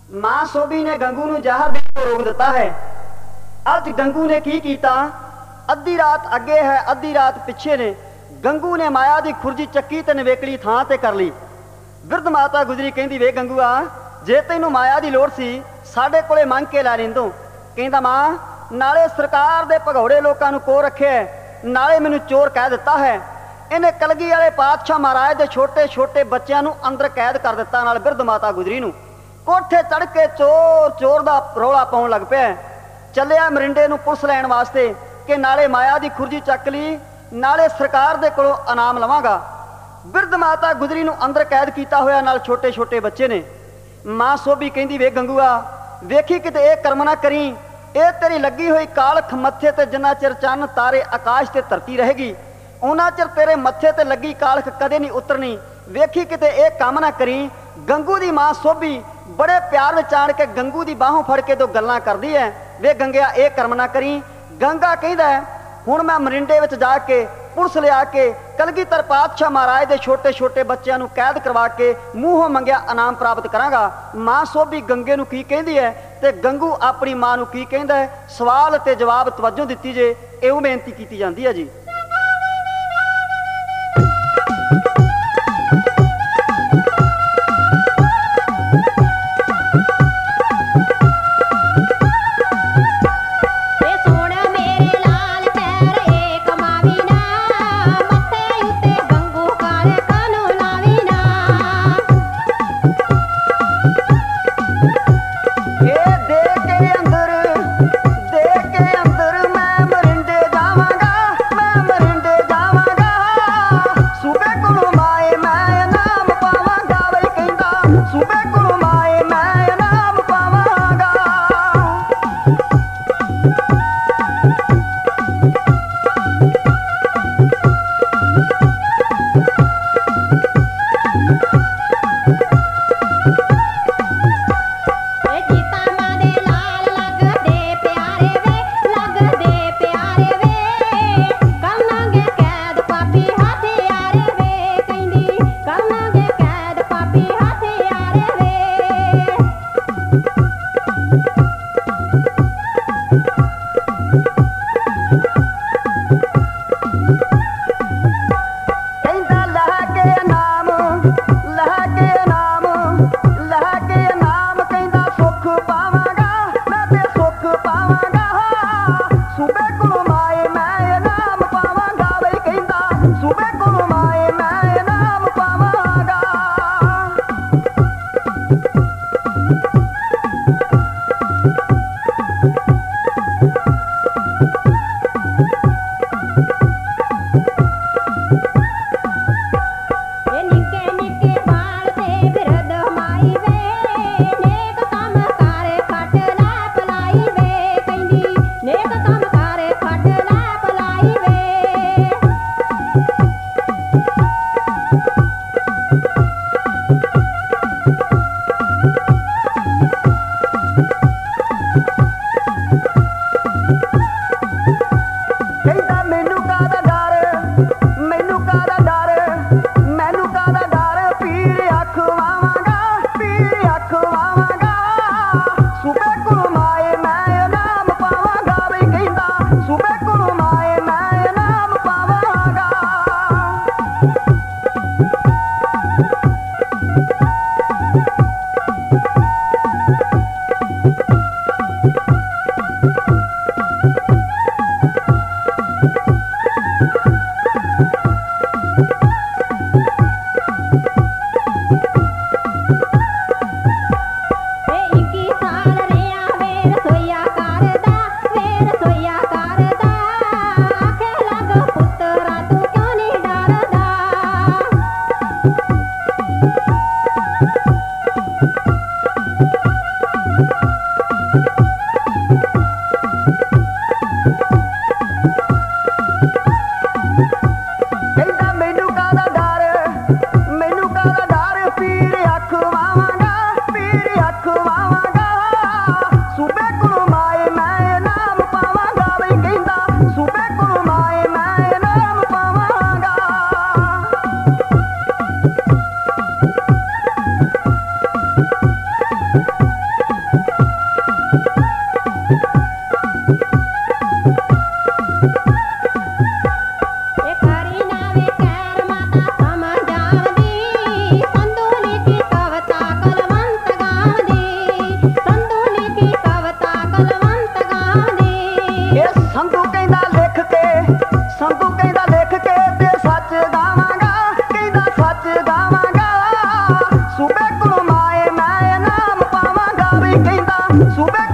मां सोभी ने गंगू नूं जहर देण तों रोक दिता है। अज गंगू ने की कीता, अद्धी रात अगे है अद्धी रात पिछे ने। गंगू ने माया दी खुरजी चक्की ते नवेकली थां ते कर ली। बिरध माता गुजरी कहंदी वे गंगूआ जे तैनूं माया दी लोड़ सी साडे कोले मंग के लै लैंदो। कहंदा मां नाले सरकार दे भगौड़े लोकां नूं को रखे है, नाले मैनूं चोर कह दिता है। इन्हें कलगी वाले पातशाह महाराज दे छोटे छोटे बच्चों नूं अंदर कैद कर दिता। नाल बिरध माता गुजरी नूं कोठे चढ़ के चोर चोर दा रौला पाउण लग पिया। चलिया मरिंडे नूं पुलिस लैण वास्ते कि नाले माया दी खुरजी चक ली, नाले सरकार दे कोलों इनाम लवांगा। बिरध माता गुजरी नूं अंदर कैद कीता होया नाल छोटे छोटे बच्चे ने। मां सोभी कहंदी वे गंगूआ वेखी किते ये कर्म ना करी, ये तेरी लगी हुई कालख मत्थे ते जिन्ना चिर चन्न तारे आकाश ते धरती रहेगी उन्ना चिर तेरे मत्थे ते लगी कालख कदे नहीं उतरनी। वेखी किते ये काम ना करी। गंगू दी मां सोभी बड़े प्यार विच आण के गंगू दी बाहों फड़ के दो गल्लां करदी है, वे गंगिया ये कर्म ना करी। गंगा कहंदा हुण मैं मरिंडे विच जाके पुलिस लिया के कलगीधर पातशाह महाराज दे छोटे छोटे बच्चों नूं कैद करवा के मूहों मंगिया इनाम प्राप्त करांगा। मां सोभी गंगे नूं की कहंदी है ते गंगू अपनी मां नूं की कहंदा है। सवाल ते जवाब तवज्जो दित्ती जे, इहो बेनती कीती जांदी है जी। ਕਹਿੰਦਾ ਸੂਬੇ